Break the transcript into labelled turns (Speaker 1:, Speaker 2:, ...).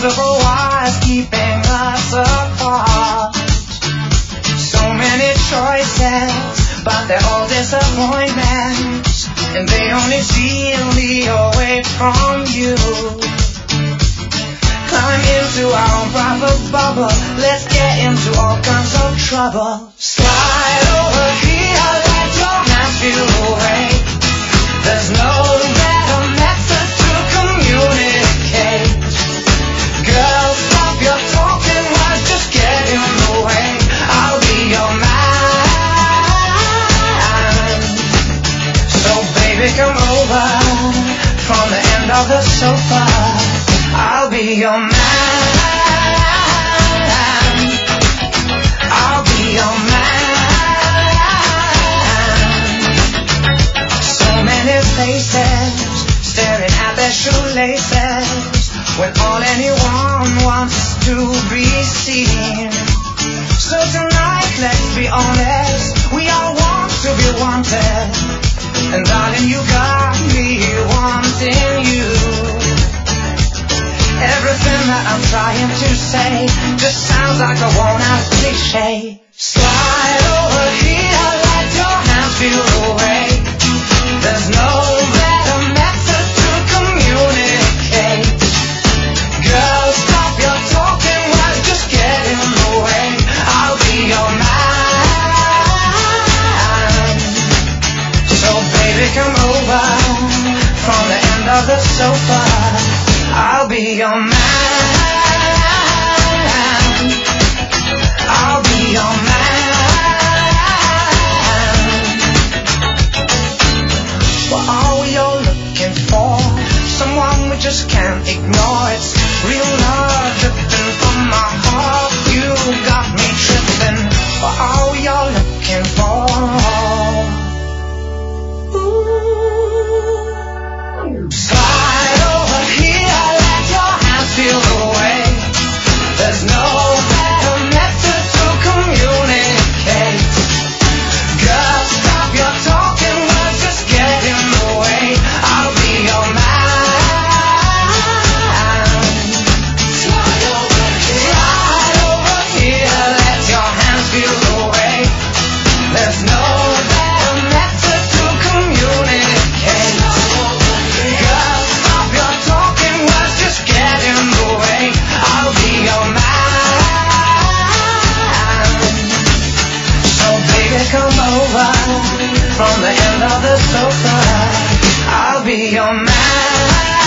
Speaker 1: invisible wires keeping us apart. So many choices, but they're all disappointments, and they only steal me away from you. Climb into our own private bubble, let's get into all kinds of trouble. Slide over here, let your hands feel away. There's no better method to communicate. Girl, stop your talking, words just get in the way. I'll be your man. So baby, come over from the end of the sofa. I'll be your man. I'll be your man. So many faces staring at their shoelaces, when all anyone wants is to be seen. So tonight, let's be honest, we all want to be wanted, and darling, you got me wanting you. Everything that I'm trying to say just sounds like a worn-out cliche. Slide over here, let your hands feel away. There's no better method to communicate. Girl, stop your talking, words just get in the way. I'll be your man. So baby, come over from the end of the sofa. I'll be your man. I'll be your man. What are we all looking for? Someone we just can't ignore. It's real love dripping from my heart. You got me tripping. What are we all looking for? Ooh. Slide over here, let your hands feel away. There's no better method to communicate. Girl, stop your talking, words just get in the way. I'll be your man. Slide over here, let your hands feel away. There's no better method to communicate. Girl, stop your talking, words just get in the way. I'll be your man. So baby, come over from the end of the sofa. I'll be your man.